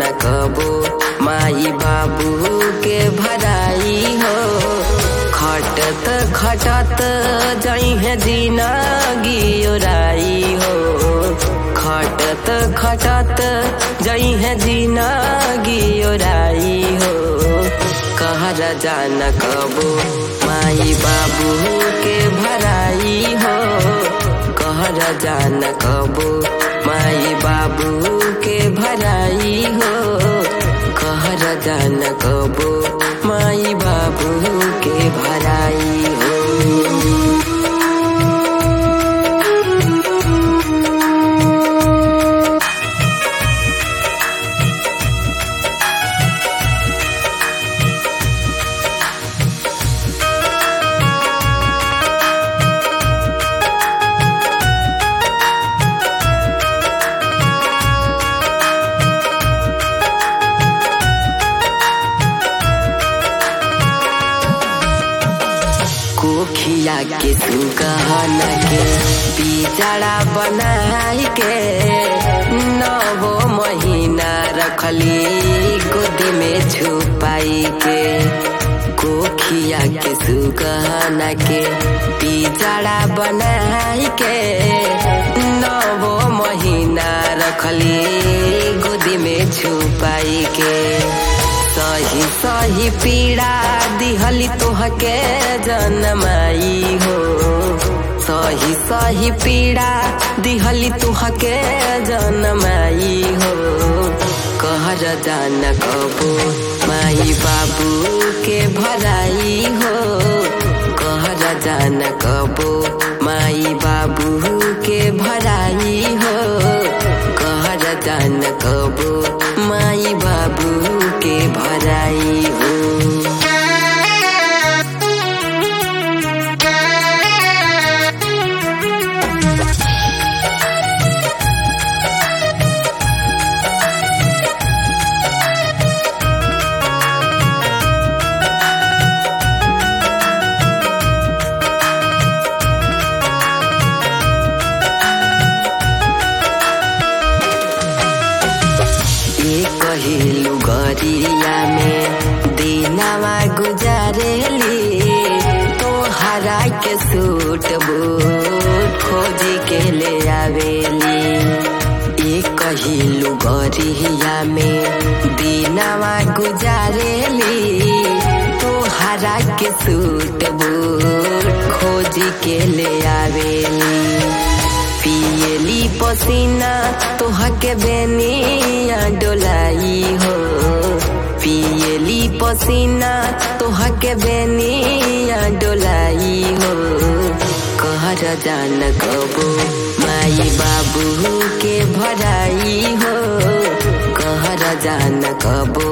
कबो माई बाबू के भराई हो। खटत खटत जइहे जिनगी ओराई हो। खटत खटत जइहे जिनगी ओराई हो। कहर जान कबो माई बाबू के भराई हो। कहर जान कबो माई बाबू के भराई हो। कहर जान कबो माई बाबू के भराई हो। कोखिया के सुगहना के पिजड़ा बनाई के 9 महीना रखली गोदी में छुपाई के। कोखिया के सुगहना के पिजड़ा बनाई के 9 महीना रखली गोदी में छुपाई के। सही सही पीड़ा दिहली तोहके जनमाई हो। सही सही पीड़ा दिहली तोहके जनमाई हो। कहर जान कबो माई बाबू के भराई हो। कहर जान कबो माई बाबू के भराई हो। कहर जान कबो माई बाबू के भराई हो। कहिलु गरिया में दिनवा गुजारेली। तोहरा के सूट बूट खोजी के ले आवेली। कहिलु गरिया में दिनवा गुजारेली। तोहरा के सूट बूट खोजी के ले आवेली। पियली पसीना तोहके बेनिया डोलाई हो। पियली पसीना तोहके बेनिया डोलाई हो। कहर जान कबो माई बाबू के भराई हो। कहर जान कबो